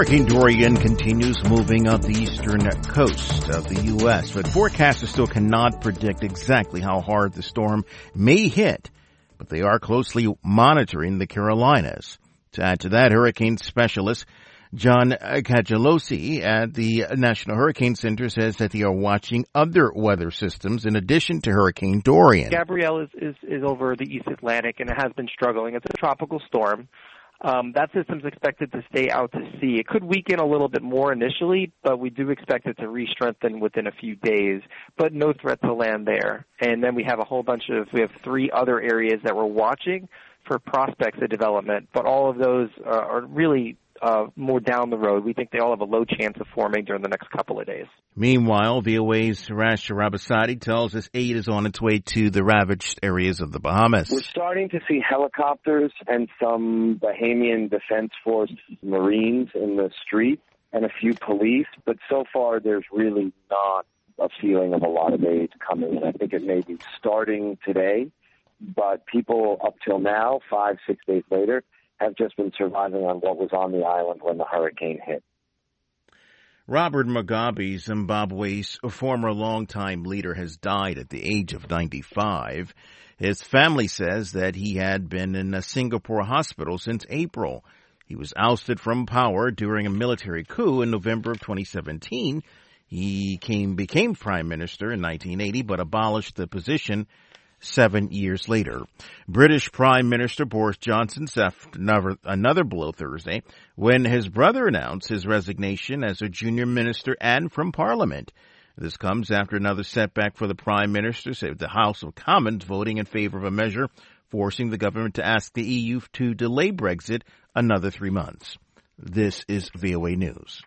Hurricane Dorian continues moving up the eastern coast of the U.S., but forecasters still cannot predict exactly how hard the storm may hit, but they are closely monitoring the Carolinas. To add to that, hurricane specialist John Cagelosi at the National Hurricane Center says that they are watching other weather systems in addition to Hurricane Dorian. Gabrielle is over the East Atlantic and it has been struggling. It's a tropical storm. That system's expected to stay out to sea. It could weaken a little bit more initially, but we do expect it to re-strengthen within a few days, but no threat to land there. And then we have we have 3 other areas that we're watching for prospects of development, but all of those are really more down the road. We think they all have a low chance of forming during the next couple of days. Meanwhile, VOA's Rash Sharabasadi tells us aid is on its way to the ravaged areas of the Bahamas. We're starting to see helicopters and some Bahamian Defense Force Marines in the street and a few police, but so far there's really not a feeling of a lot of aid coming in. I think it may be starting today, but people up till now, 5-6 days later, have just been surviving on what was on the island when the hurricane hit. Robert Mugabe, Zimbabwe's former longtime leader, has died at the age of 95. His family says that he had been in a Singapore hospital since April. He was ousted from power during a military coup in November of 2017. He became prime minister in 1980, but abolished the position 7 years later. British Prime Minister Boris Johnson suffered another blow Thursday when his brother announced his resignation as a junior minister and from Parliament. This comes after another setback for the Prime Minister, with the House of Commons voting in favor of a measure forcing the government to ask the EU to delay Brexit another 3 months. This is VOA News.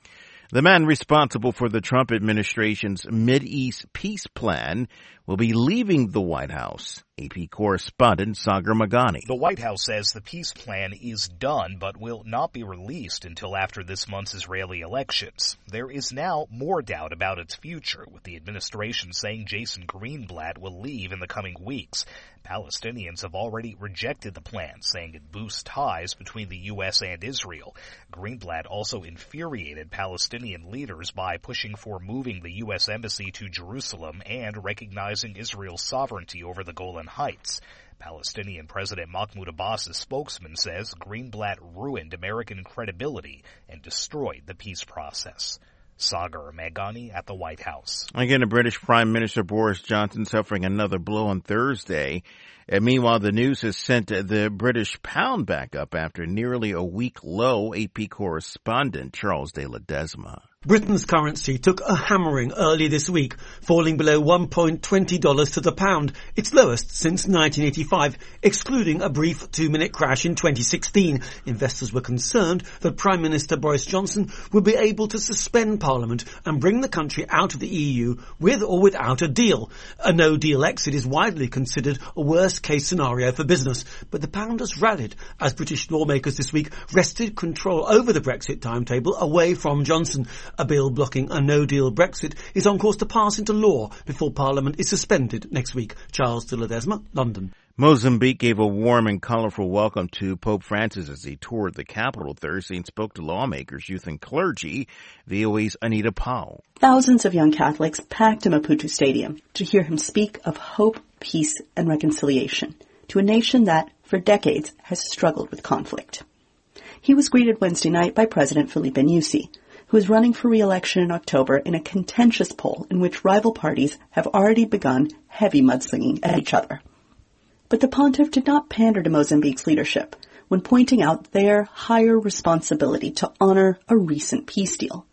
The man responsible for the Trump administration's Mideast peace plan will be leaving the White House. AP correspondent Sagar Magani. The White House says the peace plan is done but will not be released until after this month's Israeli elections. There is now more doubt about its future, with the administration saying Jason Greenblatt will leave in the coming weeks. Palestinians have already rejected the plan, saying it boosts ties between the U.S. and Israel. Greenblatt also infuriated Palestinian leaders by pushing for moving the U.S. embassy to Jerusalem and recognizing Israel's sovereignty over the Golan Heights. Palestinian President Mahmoud Abbas's spokesman says Greenblatt ruined American credibility and destroyed the peace process. Sagar Magani at the White House. Again, the British Prime Minister Boris Johnson suffering another blow on Thursday. And meanwhile, the news has sent the British pound back up after nearly a week low. AP correspondent Charles de Ledesma. Britain's currency took a hammering early this week, falling below $1.20 to the pound, its lowest since 1985, excluding a brief 2-minute crash in 2016. Investors were concerned that Prime Minister Boris Johnson would be able to suspend Parliament and bring the country out of the EU with or without a deal. A no-deal exit is widely considered a worst-case scenario for business, but the pound has rallied as British lawmakers this week wrested control over the Brexit timetable away from Johnson. A bill blocking a no-deal Brexit is on course to pass into law before Parliament is suspended next week. Charles de Ledesma, London. Mozambique gave a warm and colorful welcome to Pope Francis as he toured the capital Thursday and spoke to lawmakers, youth, and clergy. VOA's Anita Powell. Thousands of young Catholics packed Maputo Stadium to hear him speak of hope, peace, and reconciliation to a nation that, for decades, has struggled with conflict. He was greeted Wednesday night by President Filipe Nyusi, who is running for re-election in October in a contentious poll in which rival parties have already begun heavy mudslinging at each other. But the pontiff did not pander to Mozambique's leadership when pointing out their higher responsibility to honor a recent peace deal.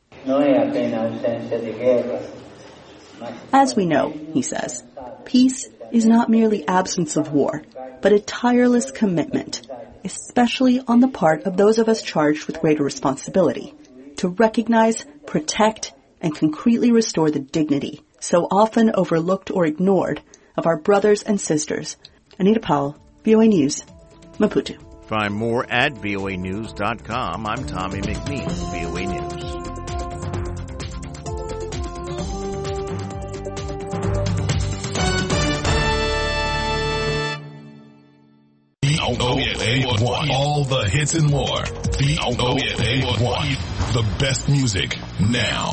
As we know, he says, peace is not merely absence of war, but a tireless commitment, especially on the part of those of us charged with greater responsibility, to recognize, protect, and concretely restore the dignity, so often overlooked or ignored, of our brothers and sisters. Anita Powell, VOA News, Maputo. Find more at voanews.com. I'm Tommy McNeil, VOA News. VOA1. All the hits and more. VOA1. The best music now.